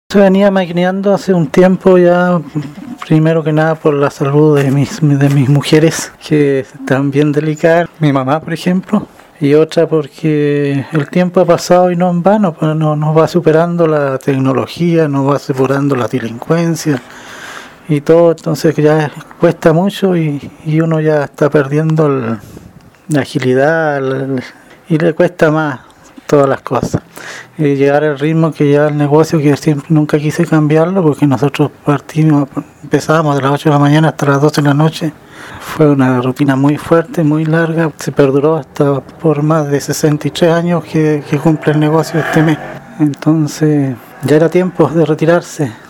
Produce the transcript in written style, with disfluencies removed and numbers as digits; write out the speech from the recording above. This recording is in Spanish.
Se venía maquineando hace un tiempo ya, primero que nada por la salud de mis mujeres, que están bien delicadas, mi mamá por ejemplo, y otra porque el tiempo ha pasado y no en vano, pues nos va superando la tecnología, nos va superando la delincuencia y todo, entonces ya cuesta mucho y uno ya está perdiendo la agilidad y le cuesta más todas las cosas. Y llegar al ritmo que ya el negocio, que siempre nunca quise cambiarlo, porque nosotros empezábamos de las 8 de la mañana hasta las 12 de la noche. Fue una rutina muy fuerte, muy larga, se perduró hasta por más de 63 años que cumple el negocio este mes. Entonces ya era tiempo de retirarse.